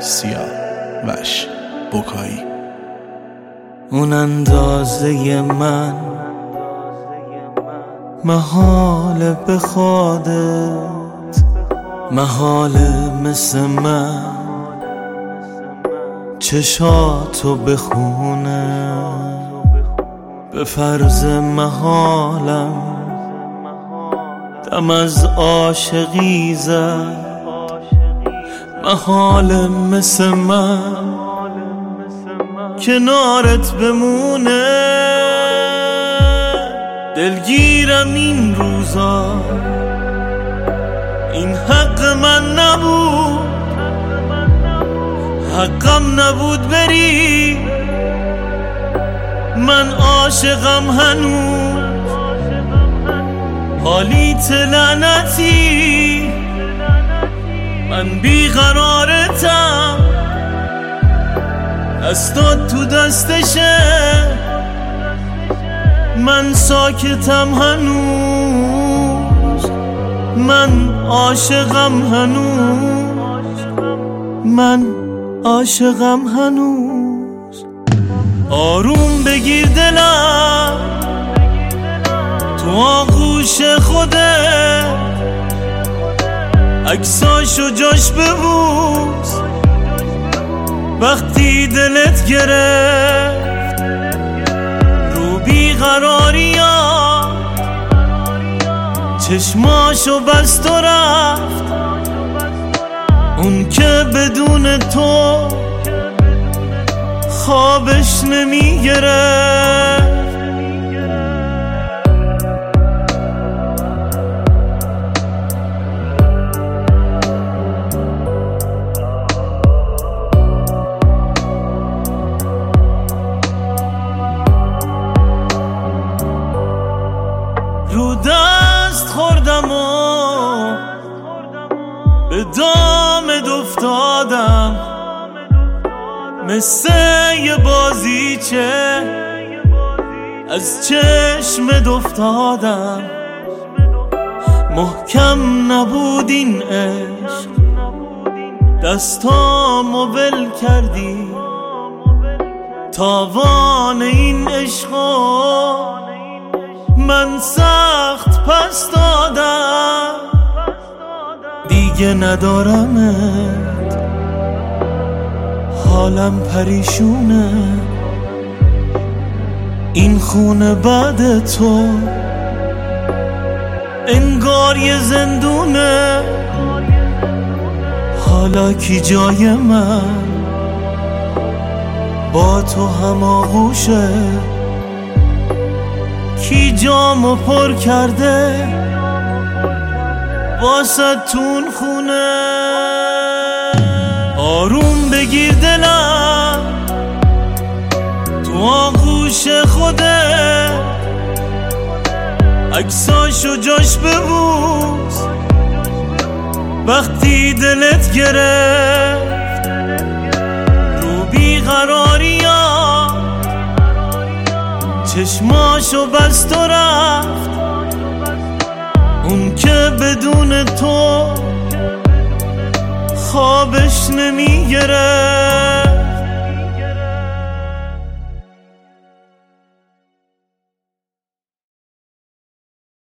سیاوش بکایی. اون اندازه من محاله به خودت، محاله مثل من چشاتو بخونه. به فرض محالم دم از عاشقی زد، محاله مثل من کنارت بمونه. دلگیرم این روزا، این حق من نبود، حقم نبود بری. من عاشقم هنوز، حالیت لعنتی. من بیقرارتم، دستات تو دستشه. من ساکتم هنوز، من عاشقم هنوز، من عاشقم هنوز. آروم بگیر دلم تو آغوش خودت، عکساشو جاش ببوس وقتی دلت گرفت رو بیقراریا. چشماشو بست و رفت اون که بدون تو خوابش نمی گرفت. رو دست خوردم و به دامت افتادم، مثل یه بازیچه از چشمت افتادم. محکم نبود این عشق، دستامو ول کردی. تاوان این عشقو من سخت پس دادم. دیگه ندارمت، حالم پریشونه. این خونه بعد تو انگار یه زندونه. حالا کی جای من با تو هماغوشه؟ کی جامو پر کرده واسه تون خونه؟ آروم بگیر دلم تو آغوش خودت، عکساشو جاش ببوس وقتی دلت گرفت رو بیقراریا. چشماشو بست و رفت اون که بدون تو خوابش نمی گرفت.